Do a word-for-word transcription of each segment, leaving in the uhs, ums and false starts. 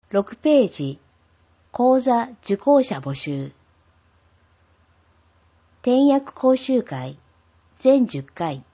ろくページ、講座受講者募集。転訳講習会、全じゅっかい。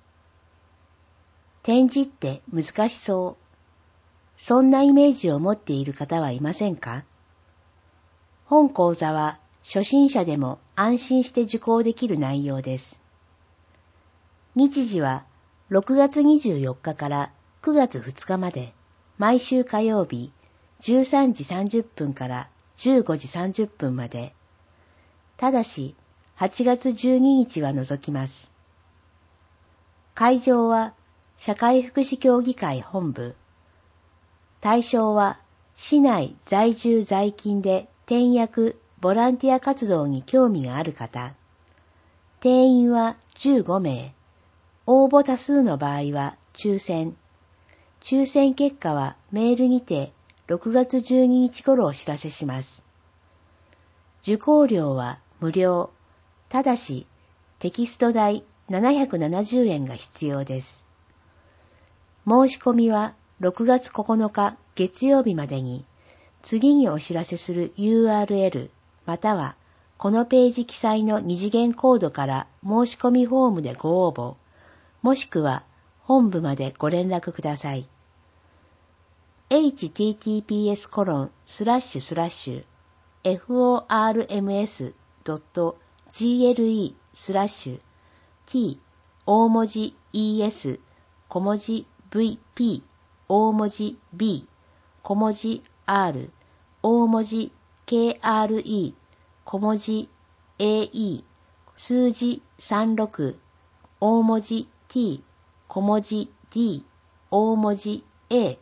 点字って難しそう。そんなイメージを持っている方はいませんか？本講座は初心者でも安心して受講できる内容です。日時はろくがつにじゅうよっかからくがつふつかまで、毎週火曜日じゅうさんじさんじゅっぷんからじゅうごじさんじゅっぷんまで。ただしはちがつじゅうににちは除きます。会場は社会福祉協議会本部。対象は市内在住在勤で転訳、ボランティア活動に興味がある方。定員はじゅうごめい。応募多数の場合は抽選。抽選結果はメールにてろくがつじゅうににち頃お知らせします。受講料は無料。ただしテキスト代ななひゃくななじゅうえんが必要です。申し込みはろくがつここのか月曜日までに、次にお知らせする ユーアールエル またはこのページ記載の二次元コードから申し込みフォームでご応募、もしくは本部までご連絡ください。エイチティーティーピーエスコロンスラッシュスラッシュエフオーアールエムエスドットジーエルイースラッシュ t 大文字 es 小文字 vp 大文字 b 小文字 r 大文字 ケーアールイー 小文字 エーイー 数字さんじゅうろく大文字 t 小文字 d 大文字 a。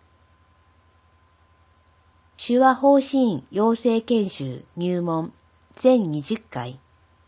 手話方針員養成研修入門全にじゅっかい。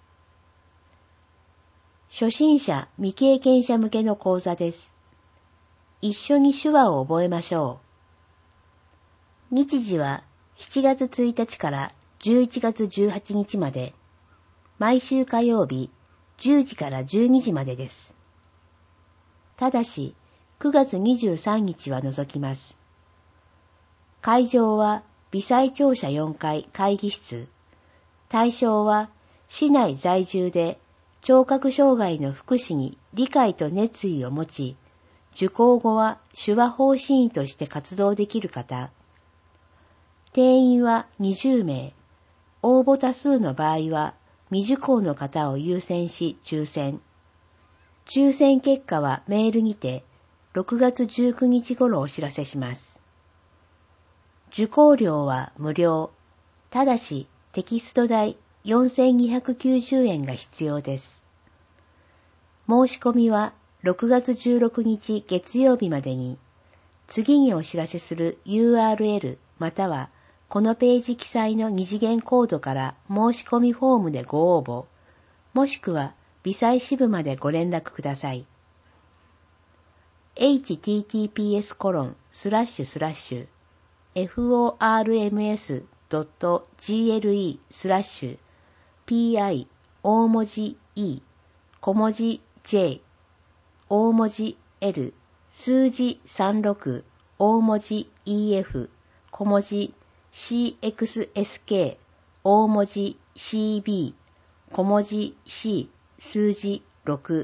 初心者未経験者向けの講座です。一緒に手話を覚えましょう。日時はしちがつついたちからじゅういちがつじゅうはちにちまで、毎週火曜日じゅうじからじゅうにじまでです。ただしくがつにじゅうさんにちは除きます。会場は微細庁舎よんかい会議室。対象は市内在住で聴覚障害の福祉に理解と熱意を持ち、受講後は手話方針員として活動できる方。定員はにじゅうめい。応募多数の場合は未受講の方を優先し抽選。抽選結果はメールにてろくがつじゅうくにち頃お知らせします。受講料は無料。ただしテキスト代よんせんにひゃくきゅうじゅうえんが必要です。申し込みはろくがつじゅうろくにち月曜日までに、次にお知らせする ユーアールエル またはこのページ記載の二次元コードから申し込みフォームでご応募、もしくは微細支部までご連絡ください。エイチティーティーピーエスコロンスラッシュスラッシュエフオーアールエムエスドットジーエルイースラッシュ ピーアイ 大文字 E 小文字 J 大文字 L 数字さんじゅうろく大文字 イーエフ 小文字 シーエックスエスケー 大文字 シービー 小文字 C 数字ろく。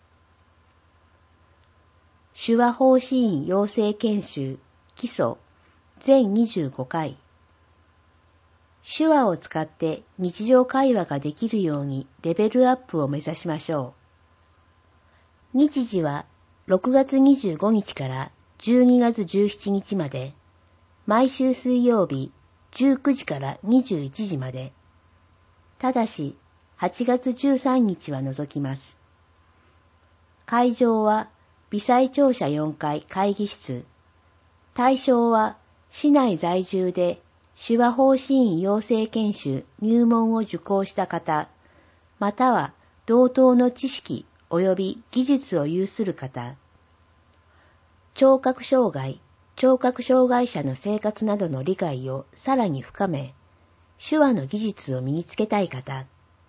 手話方針員養成研修基礎全にじゅうごかい。手話を使って日常会話ができるようにレベルアップを目指しましょう。日時はろくがつにじゅうごにちからじゅうにがつじゅうしちにちまで、毎週水曜日じゅうくじからにじゅういちじまで。ただしはちがつじゅうさんにちは除きます。会場は微細庁舎よんかい会議室。対象は市内在住で手話方針員養成研修入門を受講した方、または同等の知識及び技術を有する方。聴覚障害、聴覚障害者の生活などの理解をさらに深め、手話の技術を身につけたい方。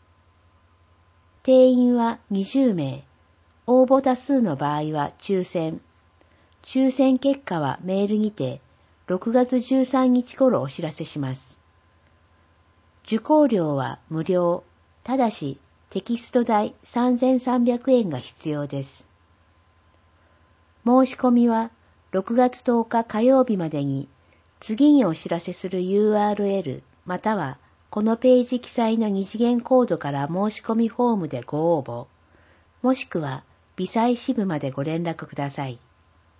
定員はにじゅうめい。応募多数の場合は抽選。抽選結果はメールにてろくがつじゅうさんにち頃お知らせします。受講料は無料、ただしテキスト代さんぜんさんびゃくえんが必要です。申し込みはろくがつとおか火曜日までに次にお知らせする ユーアールエル またはこのページ記載の二次元コードから申し込みフォームでご応募、もしくは微細支部までご連絡ください。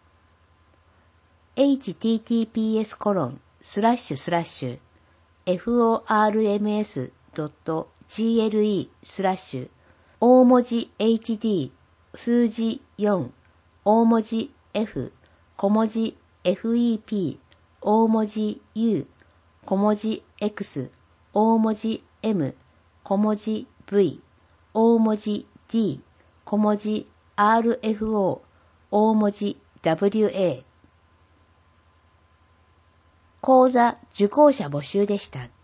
エイチティーティーピーエスコロンスラッシュスラッシュフォールエムエスドットジーエルイー スラッシュ大文字 エイチディー 数字よん大文字 F 小文字 フイーピー 大文字 U 小文字 X 大文字 M 小文字 V 大文字 D 小文字 アールエフオー 大文字 ダブリューエー 講座受講者募集でした。